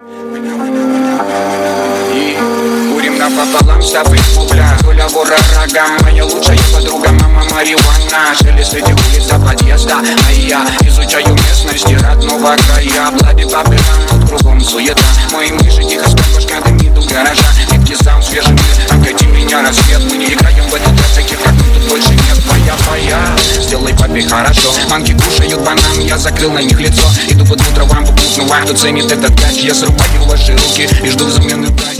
И курим напополам с тобой бубля. Оля вора рога, моя лучшая подруга, мама марихуана. Шелест среди улиц до подъезда, а я изучаю местности родного края. Блади по берам, кругом суета. Мои мыши тихо спят, башка дымит у гаража. Нигде сам свежий мир, обгоди меня рассвет. Мы не играем в этот раз, таких как тут больше нет. Твоя, сделай папе хорошо. Манки кушают банан, я закрыл на них лицо. Иду под утро, вам попутно, кто ценит этот дач. Я срубаю ваши руки и жду взамены.